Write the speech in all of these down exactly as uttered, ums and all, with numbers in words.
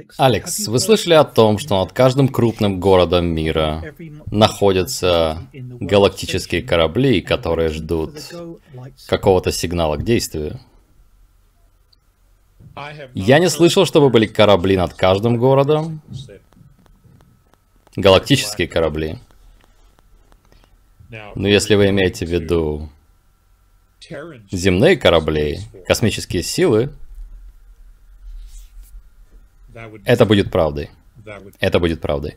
Алекс, вы слышали о том, что над каждым крупным городом мира находятся галактические корабли, которые ждут какого-то сигнала к действию? Я не слышал, чтобы были корабли над каждым городом. Галактические корабли. Но если вы имеете в виду земные корабли, космические силы, это будет правдой. Это будет правдой.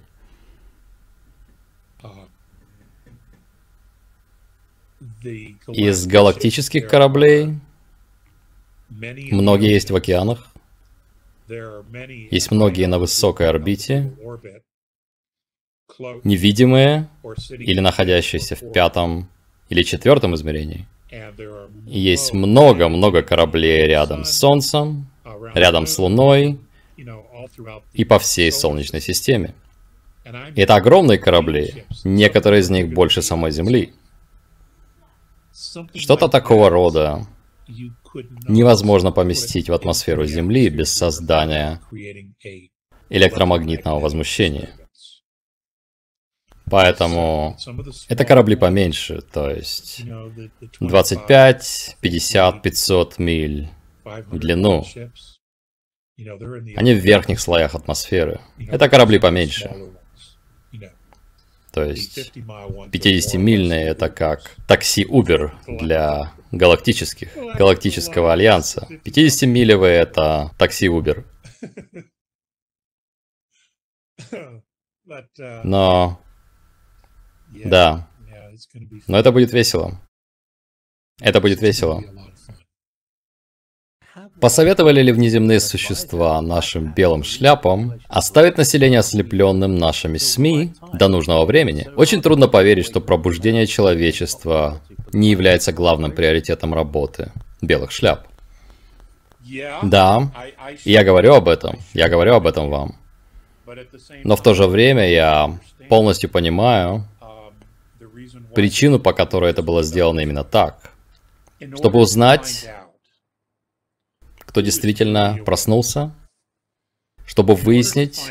Из галактических кораблей многие есть в океанах, есть многие на высокой орбите, невидимые или находящиеся в пятом или четвертом измерении. И есть много-много кораблей рядом с Солнцем, рядом с Луной и по всей Солнечной системе. И это огромные корабли, некоторые из них больше самой Земли. Что-то такого рода невозможно поместить в атмосферу Земли без создания электромагнитного возмущения. Поэтому это корабли поменьше, то есть двадцать пять, пятьдесят, пятьсот миль в длину. Они в верхних слоях атмосферы. Это корабли поменьше. То есть пятидесятимильные это как такси Uber для галактических, галактического альянса. пятидесятимилевые это такси Uber. Но... Да. Но это будет весело. Это будет весело. Посоветовали ли внеземные существа нашим белым шляпам оставить население ослепленным нашими СМИ до нужного времени? Очень трудно поверить, что пробуждение человечества не является главным приоритетом работы белых шляп. Да, я говорю об этом, я говорю об этом вам. Но в то же время я полностью понимаю причину, по которой это было сделано именно так. Чтобы узнать, кто действительно проснулся, чтобы выяснить,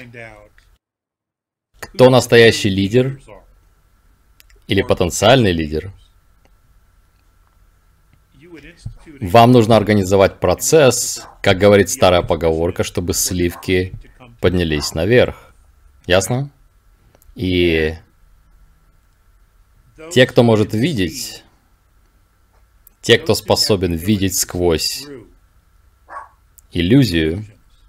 кто настоящий лидер или потенциальный лидер. Вам нужно организовать процесс, как говорит старая поговорка, чтобы сливки поднялись наверх. Ясно? И те, кто может видеть, те, кто способен видеть сквозь иллюзию,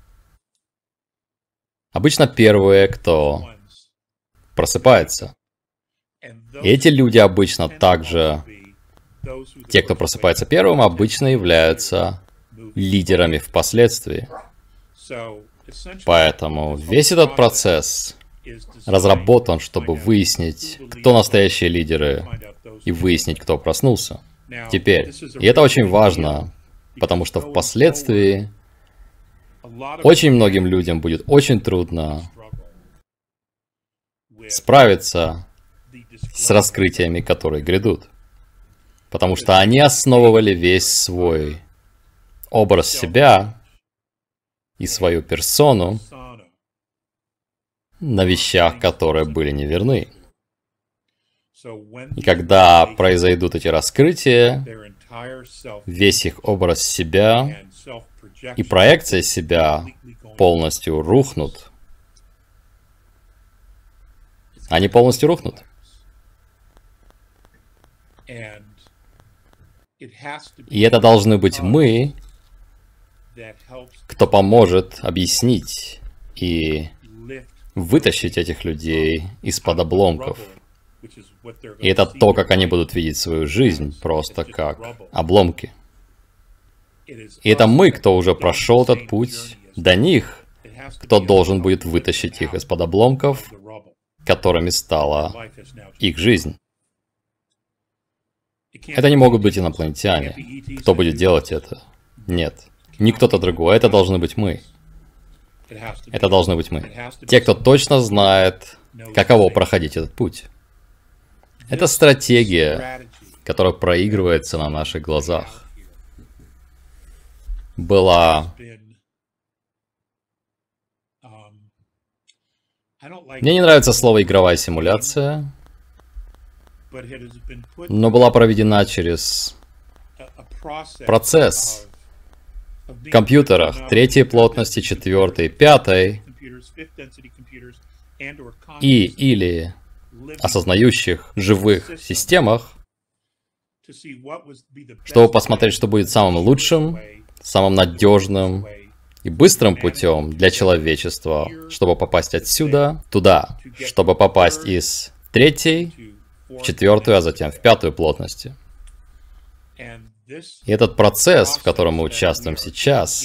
обычно первые, кто просыпается. И эти люди обычно также, те, кто просыпается первым, обычно являются лидерами впоследствии. Поэтому весь этот процесс разработан, чтобы выяснить, кто настоящие лидеры, и выяснить, кто проснулся. Теперь, и это очень важно, потому что впоследствии очень многим людям будет очень трудно справиться с раскрытиями, которые грядут. Потому что они основывали весь свой образ себя и свою персону на вещах, которые были неверны. И когда произойдут эти раскрытия, весь их образ себя и проекция себя полностью рухнут. Они полностью рухнут. И это должны быть мы, кто поможет объяснить и вытащить этих людей из-под обломков. И это то, как они будут видеть свою жизнь, просто как обломки. И это мы, кто уже прошел этот путь, до них, кто должен будет вытащить их из-под обломков, которыми стала их жизнь. Это не могут быть инопланетяне. Кто будет делать это? Нет. Не кто-то другой. Это должны быть мы. Это должны быть мы. Те, кто точно знает, каково проходить этот путь. Это стратегия, которая проигрывается на наших глазах. Была Мне не нравится слово «игровая симуляция», но была проведена через процесс в компьютерах третьей плотности, четвертой, пятой и или осознающих живых системах, чтобы посмотреть, что будет самым лучшим, самым надежным и быстрым путем для человечества, чтобы попасть отсюда туда, чтобы попасть из третьей в четвертую, а затем в пятую плотности. И этот процесс, в котором мы участвуем сейчас,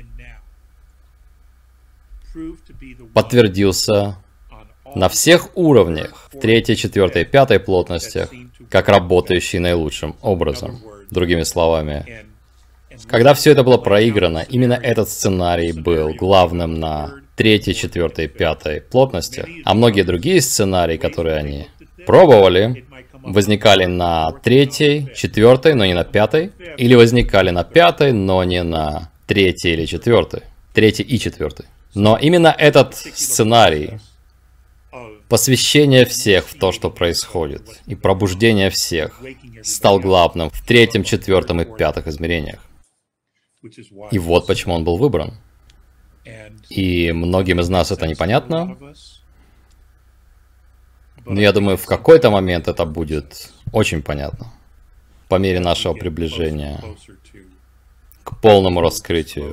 подтвердился на всех уровнях, в третьей, четвертой, пятой плотностях, как работающий наилучшим образом. Другими словами, когда все это было проиграно, именно этот сценарий был главным на третьей, четвертой, пятой плотностях, а многие другие сценарии, которые они пробовали, возникали на третьей, четвертой, но не на пятой, или возникали на пятой, но не на третьей или четвертой, третьей и четвертой. Но именно этот сценарий посвящение всех в то, что происходит, и пробуждение всех стал главным в третьем, четвертом и пятых измерениях. И вот почему он был выбран. И многим из нас это непонятно, но я думаю, в какой-то момент это будет очень понятно, по мере нашего приближения к полному раскрытию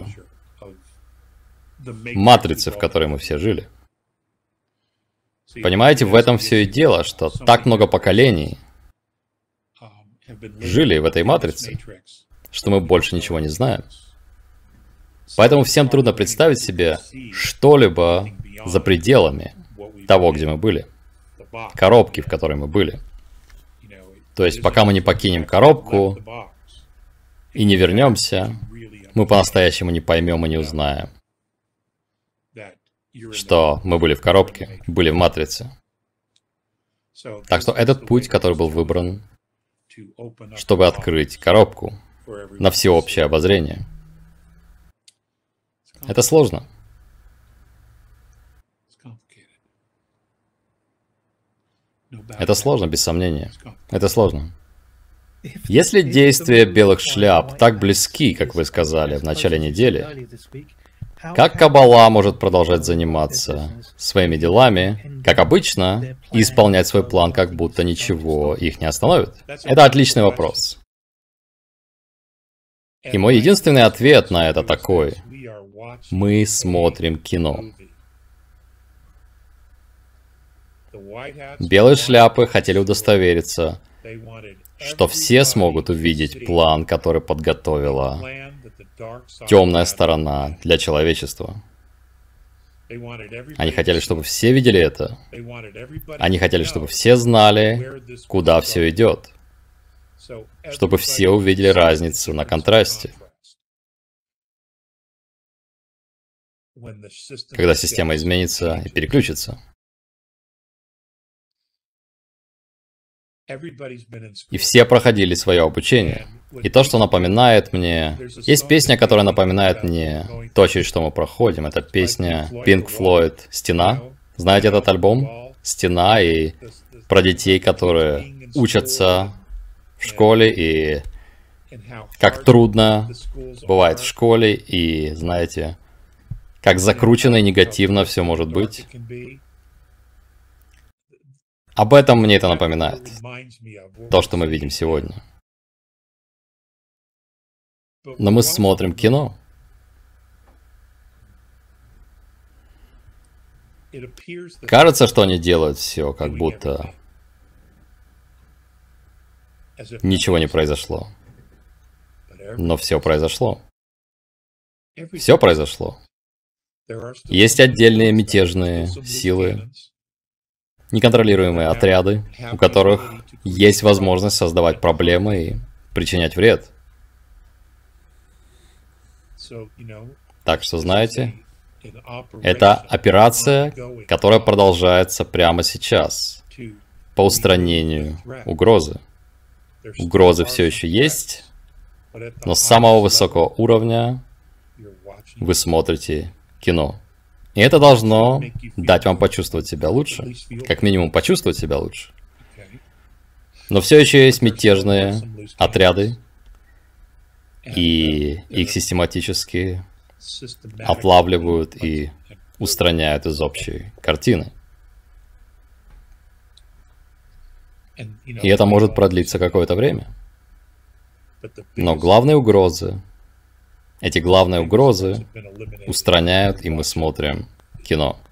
матрицы, в которой мы все жили. Понимаете, в этом все и дело, что так много поколений жили в этой матрице, что мы больше ничего не знаем. Поэтому всем трудно представить себе что-либо за пределами того, где мы были. Коробки, в которой мы были. То есть, пока мы не покинем коробку и не вернемся, мы по-настоящему не поймем и не узнаем, что мы были в коробке, были в матрице. Так что этот путь, который был выбран, чтобы открыть коробку на всеобщее обозрение, это сложно. Это сложно, без сомнения. Это сложно. Если действия белых шляп так близки, как вы сказали в начале недели, как Каббала может продолжать заниматься своими делами, как обычно, и исполнять свой план, как будто ничего их не остановит? Это отличный вопрос. И мой единственный ответ на это такой: мы смотрим кино. Белые шляпы хотели удостовериться, что все смогут увидеть план, который подготовила темная сторона для человечества. Они хотели, чтобы все видели это. Они хотели, чтобы все знали, куда все идет. Чтобы все увидели разницу на контрасте. Когда система изменится и переключится. И все проходили свое обучение. И то, что напоминает мне... Есть песня, которая напоминает мне то, через что мы проходим. Это песня Pink Floyd «Стена». Знаете этот альбом? «Стена», и про детей, которые учатся в школе, и как трудно бывает в школе, и, знаете, как закручено и негативно все может быть. Об этом мне это напоминает. То, что мы видим сегодня. Но мы смотрим кино. Кажется, что они делают все, как будто ничего не произошло. Но все произошло. Все произошло. Есть отдельные мятежные силы, неконтролируемые отряды, у которых есть возможность создавать проблемы и причинять вред. Так что, знаете, это операция, которая продолжается прямо сейчас по устранению угрозы. Угрозы все еще есть, но с самого высокого уровня вы смотрите кино. И это должно дать вам почувствовать себя лучше. Как минимум почувствовать себя лучше. Но все еще есть мятежные отряды, и их систематически отлавливают и устраняют из общей картины. И это может продлиться какое-то время. Но главные угрозы, эти главные угрозы устраняют, и мы смотрим кино.